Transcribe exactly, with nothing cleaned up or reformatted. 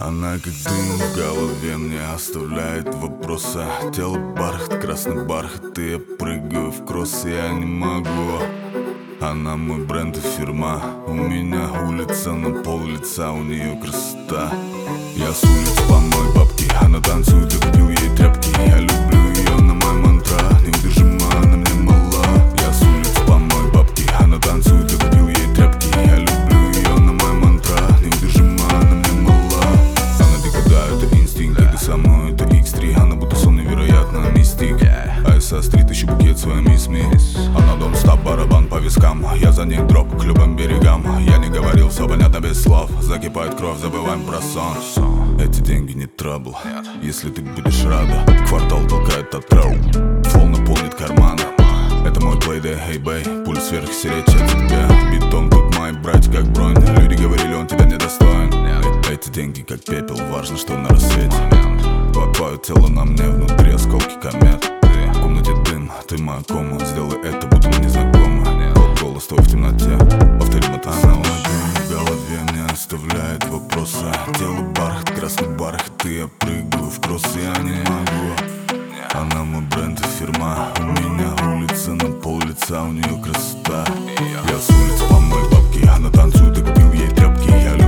Она как дым в голове мне оставляет вопросы. Тело бархат, красный бархат, и я прыгаю в кросс, я не могу. Она мой бренд и фирма. У меня улица на пол лица, у нее красота. Я с улиц по моей бабке, она танцует, я купил ей тряпки. Я люблю ее, на моя мантра, неудержима, она мне мала. Я с улиц по моей бабке, она танцует, я купил ей тряпки. Я люблю ее, на моя мантра, неудержима, она мне мала. Она дико, да, это инстинкт, это со мной, это икс три. Она будто сон, невероятно мистик. А я со стрит, ищу букет своей мисс ми. Она дом стаб, барабан по вискам. Я за ней дроп к любым берегам. Я не говорил, все понятно без слов. Закипает кровь, забываем про сон. Эти деньги не трабл, если ты будешь рада. Квартал толкает от трау, флоу наполнит карманы. Это мой плейдей, эй бэй, пульс вверх, сиречь от тебя. Бетон тут май, брать как бронь. Люди говорили, он тебя недостоин. Эти деньги как пепел, важно, что на рассвете. Твое тело на мне, внутри осколки комет. В комнате дым, ты моя кома. Сделай это, будто мы не знакомы. Голос твой в темноте, повторим это снова. В голове мне оставляет вопросы. Тело бархат, красный бархат, и я прыгаю в кросс, я не могу. Она мой бренд и фирма. У меня улица на пол лица, у нее красота. Я с улиц по моей бабке, она танцует, я купил ей тряпки. Я